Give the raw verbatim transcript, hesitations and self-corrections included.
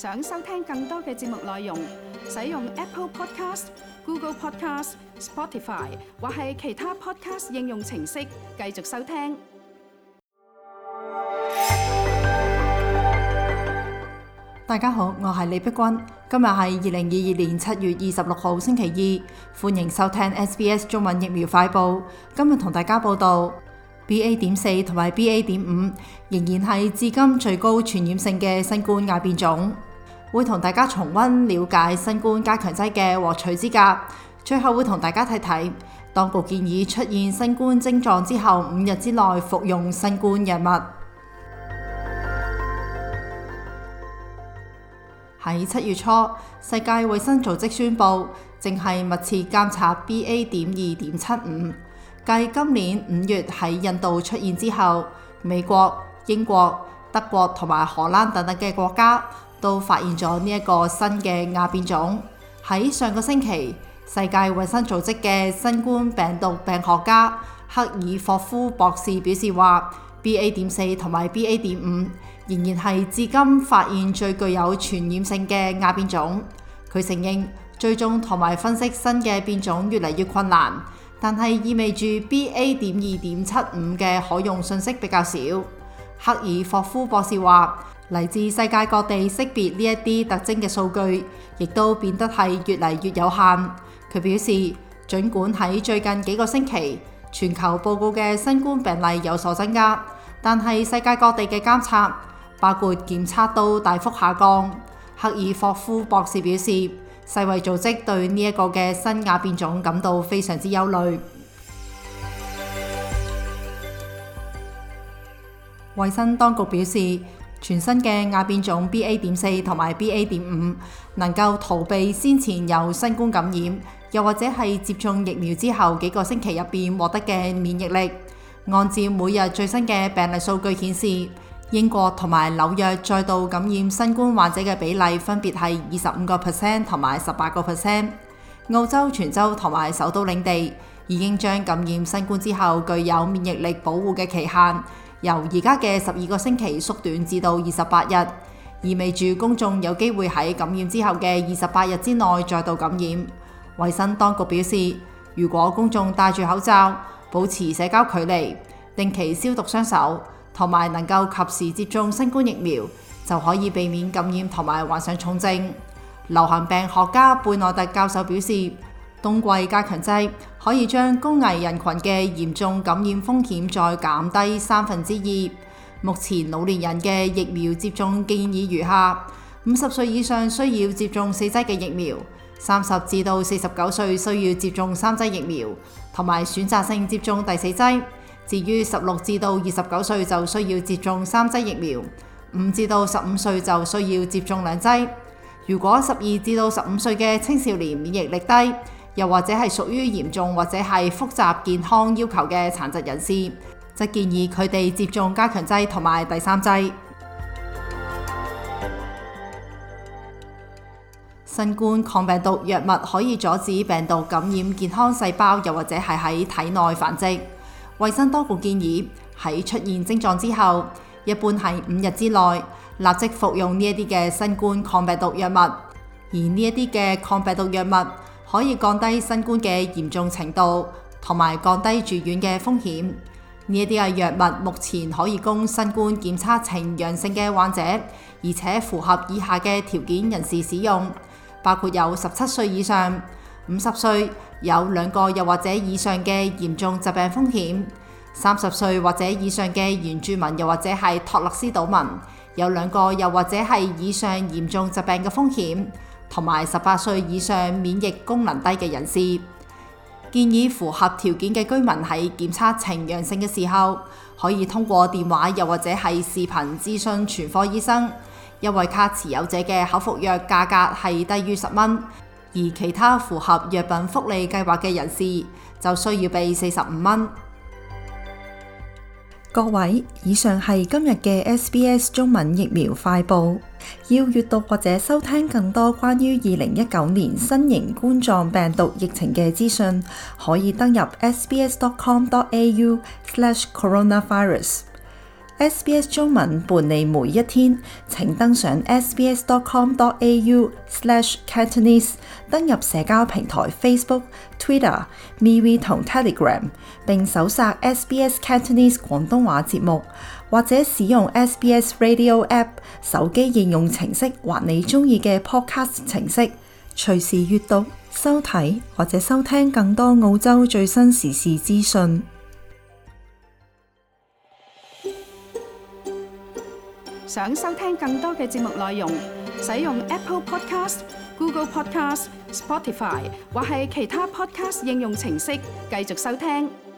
想收聽更多嘅節目內容，使用 Apple Podcast、Google Podcast、Spotify 或係其他 Podcast 應用程式繼續收聽。 大家好，我係李碧君，今日係二零二二年七月二十六號星期二，歡迎收聽 S B S 中文疫苗快報。今日同大家報道 B A 點四同埋 B A 點五仍然係至今最高傳染性嘅新冠亞變種，會同大家重溫了解新冠加強劑嘅獲取資格。最後會同大家睇睇，當局建議出現新冠症狀之後五日之內服用新冠藥物。喺七月初，世界衛生組織宣布，正係密切監察 B A 點二點七五。繼今年五月喺印度出現之後，美國、英國、德國同埋荷蘭等等嘅國家都發現咗呢一個新嘅亞變種。喺上個星期，世界衛生組織嘅新冠病毒病學家克爾霍夫博士表示話 ，B A 點四同埋 B A 點五仍然係至今發現最具有傳染性嘅亞變種。佢承認追蹤同埋分析新嘅變種越嚟越困難，但係意味住 B A 點二點七五嘅可用信息比較少。克爾霍夫博士話，嚟自世界各地識別呢一啲特徵嘅數據，亦都變得係越嚟越有限。佢表示，儘管喺最近幾個星期，全球報告嘅新冠病例有所增加，但係世界各地嘅監測，包括檢測都大幅下降。克爾霍夫博士表示，世衛組織對呢一個嘅新亞變種感到非常之憂慮。衛生當局表示，全新嘅亞變種 B A 點四同埋 B A 點五能夠逃避先前有新冠感染，又或者係接種疫苗之後幾個星期入邊獲得嘅免疫力。按照每日最新嘅病例數據顯示，英國同埋紐約再度感染新冠患者嘅比例分別係二十五個 percent 同埋十八個 percent。澳洲全州同埋首都領地已經將感染新冠之後具有免疫力保護嘅期限由而家嘅十二個星期縮短至到二十八日，意味住公眾有機會喺感染之後嘅二十八日之內再度感染。衛生當局表示，如果公眾戴住口罩、保持社交距離、定期消毒雙手，同埋能夠及時接種新冠疫苗，就可以避免感染同埋患上重症。流行病學家貝內特教授表示，冬季加強劑可以將高危人群嘅嚴重感染風險再減低三分之二。目前老年人嘅疫苗接種建議如下：五十歲以上需要接種四劑嘅疫苗，三十至到四十九歲需要接種三劑疫苗，同埋選擇性接種第四劑。至於十六至到二十九歲就需要接種三劑疫苗，五至到十五歲就需要接種兩劑。如果十二至到十五歲嘅青少年免疫力低，又或者係屬於嚴重或者係複雜健康要求嘅殘疾人士，則建議佢哋接種加強劑同埋第三劑。新冠抗病毒藥物可以阻止病毒感染健康細胞，又或者係喺體內繁殖。衛生當局建議喺出現症狀之後，一般係五日之內立即服用呢一啲嘅新冠抗病毒藥物，而呢一啲嘅抗病毒藥物可以降低新冠嘅嚴重程度，同埋降低住院嘅風險。呢一啲嘅藥物目前可以供新冠檢測呈陽性嘅患者，而且符合以下嘅條件人士使用，包括有十七歲以上、五十歲，有兩個又或者以上嘅嚴重疾病風險，三十歲或者以上嘅原住民又或者係托勒斯島民，有兩個又或者係以上嚴重疾病嘅風險，同埋十八歲以上免疫功能低嘅人士。建議符合條件嘅居民喺檢測呈陽性嘅時候，可以通過電話又或者係視頻諮詢全科醫生。優惠卡持有者嘅口服藥價格係低於十蚊。而其他符合藥品福利計劃嘅人士就需要俾四十五蚊。 各位，以上係今日嘅 S B S 中文疫苗快報。要閱讀或者收聽更多關於二零一九年新型冠狀病毒疫情嘅資訊，可以登入 s b s dot com dot a u slash coronavirus。 S B S 中文伴你每一天，請登上 s b s dot com dot a u slash Cantonese， 登入社交平台 Facebook、Twitter、MeWe 同 Telegram， 並搜索 S B S Cantonese 廣東話節目，或者使用 S B S Radio App 手機應用程式或你鍾意嘅 Podcast 程式，隨時閱讀、收睇或者收聽更多澳洲最新時事資訊。 想收聽更多嘅節目內容，使用 Apple Podcast、Google Podcast、Spotify 或係其他 Podcast 應用程式繼續收聽。